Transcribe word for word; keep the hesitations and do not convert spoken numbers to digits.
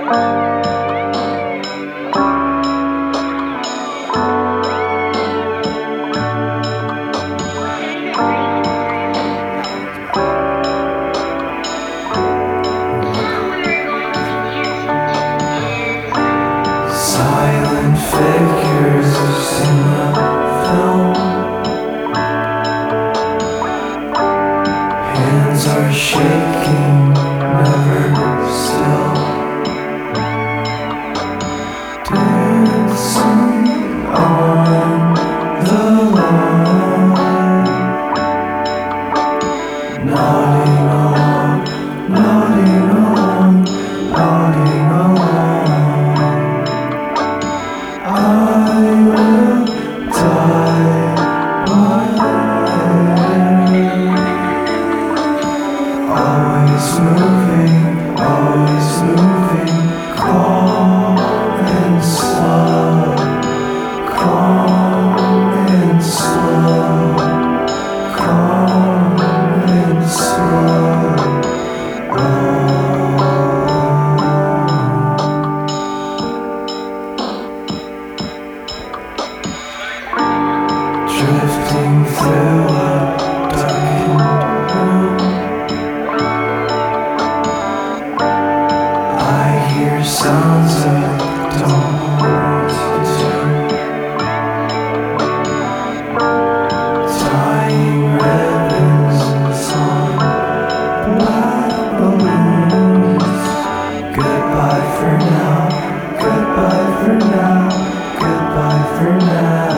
Silent figures in the film. Hands are shaking, never still. Dancing on the lawn, nodding along, nodding along, nodding along. I will die always moving, always moving, calm and slow, calm and slow, calm and slow. Oh. Drifting through a darkened room, I hear sounds I don't want to. Tying ribbons on black balloons. Goodbye for now, goodbye for now, goodbye for now.